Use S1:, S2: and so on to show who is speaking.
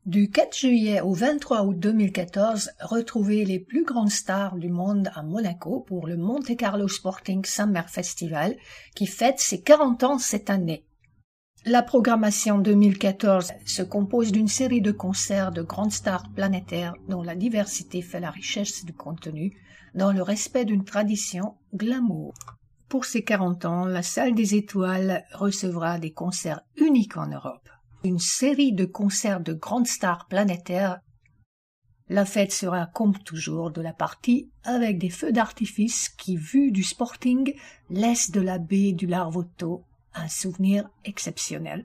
S1: Du 4 juillet au 23 août 2014, retrouvez les plus grandes stars du monde à Monaco pour le Monte Carlo Sporting Summer Festival qui fête ses 40 ans cette année. La programmation 2014 se compose d'une série de concerts de grandes stars planétaires dont la diversité fait la richesse du contenu, dans le respect d'une tradition glamour. Pour ses 40 ans, la Salle des Étoiles recevra des concerts uniques en Europe. Une série de concerts de grandes stars planétaires. La fête sera comme toujours de la partie avec des feux d'artifice qui, vus du Sporting, laissent de la baie du Larvotto un souvenir exceptionnel.